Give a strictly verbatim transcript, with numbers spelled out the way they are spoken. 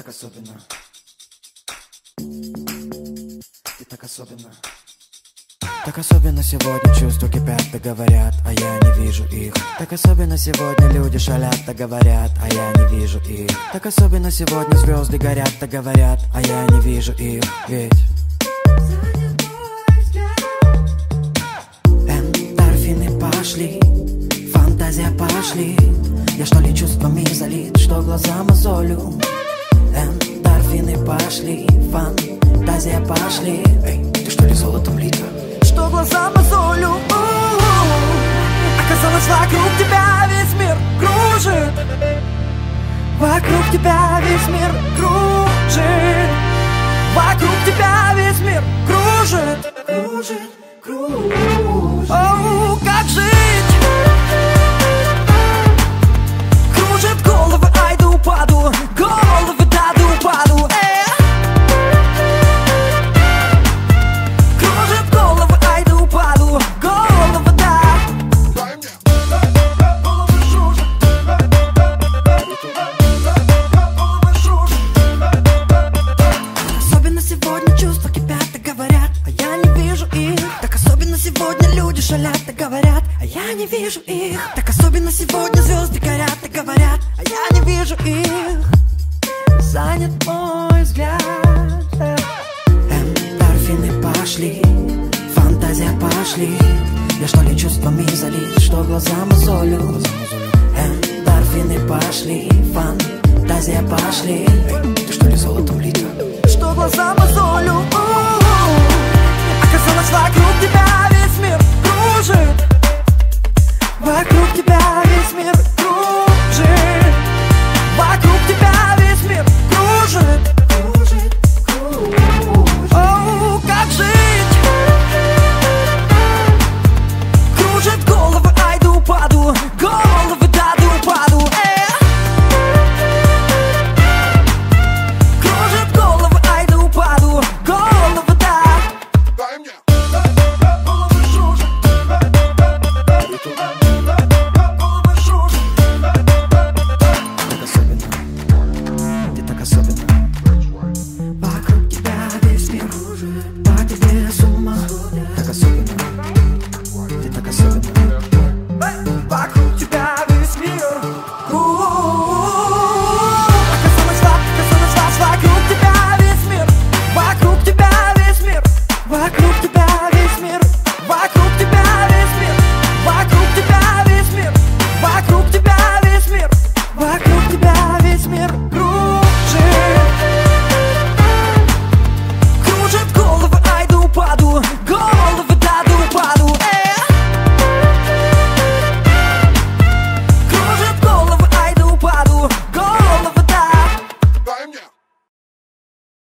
особенно. И так особенно. Так особенно сегодня чувства кипят, да говорят, а я не вижу их. Так особенно сегодня люди шалят, да говорят, а я не вижу их. Так особенно сегодня звезды горят, да говорят, а я не вижу их. Ведь эндорфины пошли, фантазия пошли. Я что ли чувствами залит, что глаза мозолю. Эндорфины пошли, фантазия пошли. Эй, ты что ли золотом лита? Что глаза мозолю. Оказалось, вокруг тебя весь мир кружит. Вокруг тебя весь мир кружит. Вокруг тебя весь мир кружит. Кружит, кружит. Оу, как жить? Кружит головы, ай да упаду. Головы, да да упаду. Шалят и говорят, а я не вижу их. Так особенно сегодня звезды горят и говорят, а я не вижу их. Занят мой взгляд. Эндорфины пошли, фантазия пошли. Я что ли чувствами залит, что глаза мозолю. Эндорфины пошли, фантазия пошли. Ты что ли золотом лита? Что глаза мозолю. Оказалось, вокруг тебя весь мир кружит. Вокруг тебя весь мир